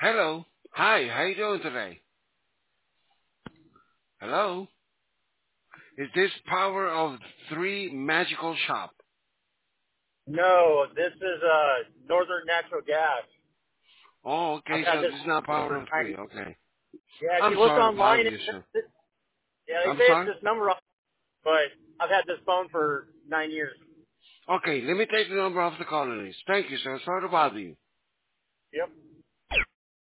Hello. Hi, how you doing today? Hello? Is this Power of Three Magical Shop? No, this is Northern Natural Gas. Oh, I've okay, had so this this is not for Power of 90. Three, okay. Yeah, if I'm you look sorry to bother online, you, sir. yeah, they I'm say it's sorry? this number, but I've had this phone for 9 years. Okay, let me take the number off the caller list. Thank you, sir. Sorry to bother you. Yep.